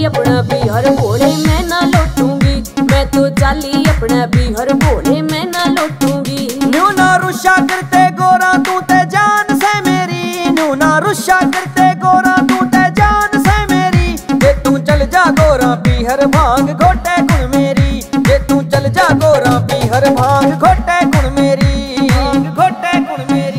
अपना बिहार भोले मैं ना लौटूंगी। मैं तो चाली अपना बिहार भोले मैं ना लौटूंगी। न्यू ना रुष्या करते गोरा तू ते जान से मेरी, न्यू ना रुष्या करते गोरा तू ते जान से मेरी। जे तू चल जा गोरा बिहर भांग घोटे गुण मेरी, जे तू चल जा गोरा बिहर भांग घोटे गुण मेरी, घोटे गुण मेरी।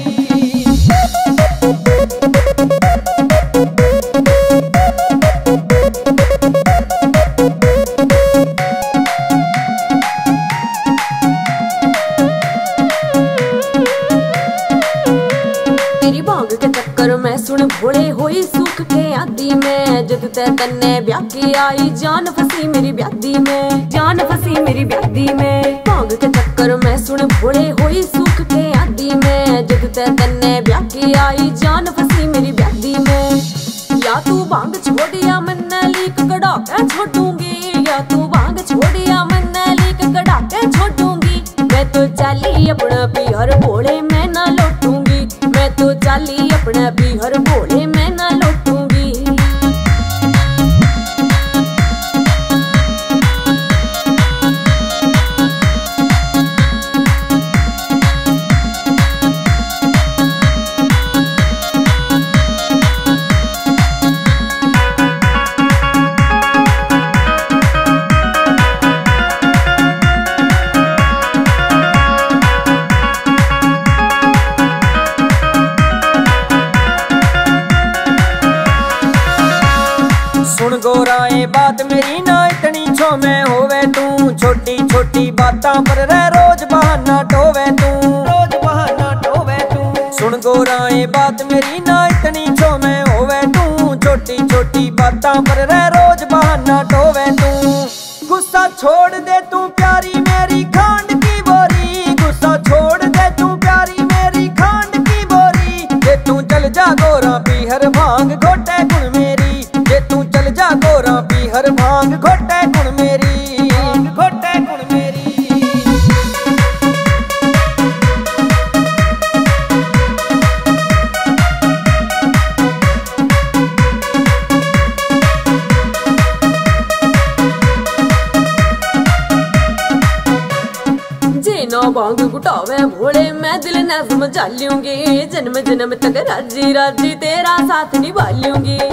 तेरी भांग के चक्कर में सुन भोले होई सुख के आदि में। जद ते तन्ने ब्याह की आई जान फसी मेरी ब्यादी में, जान फसी मेरी ब्यादी में। भांग के चक्कर में सुन भोले होई सुख के आदि में। जद ते तन्ने ब्याह की आई जान फसी मेरी ब्यादी में। या तू भांग छोड़िया मन्ने लीक कड़ा के छोड़ूंगी, या तू भांग छोड़िया मन्ने लीक कड़ा के छोड़ूंगी। मैं तो चाली अपना बिहार भोले मैं ना लौटूंगी। मैं तो चाली अपना बिहार भोले मैं ना लौटूंगी। सुन गोरा ये बात मेरी ना इतनी छो में होवे तू। छोटी छोटी बातों पर रह रोज बहाना टोवे तू, रोज बहाना टोवे तू। सुन गोरा ये बात मेरी ना इतनी छो में होवे तू। छोटी छोटी बातों पर रह रोज बहाना टोवे तू। गुस्सा छोड़ दे तू प्यारी मेरी खांड की बोरी, गुस्सा छोड़ दे तू प्यारी मेरी खांड की बोरी। जे तू चल जा गोरा बिहर भांग घोटे गुण मेरी, जे तू चल जा गोरा बिहर भांग घोटे गुण मेरी, घोटे गुण मेरी। जे ना भांग गुटावे भोले मैं दिल न समझा लूंगी। जन्म जन्म तक राजी राजी तेरा साथ निभा लूंगी।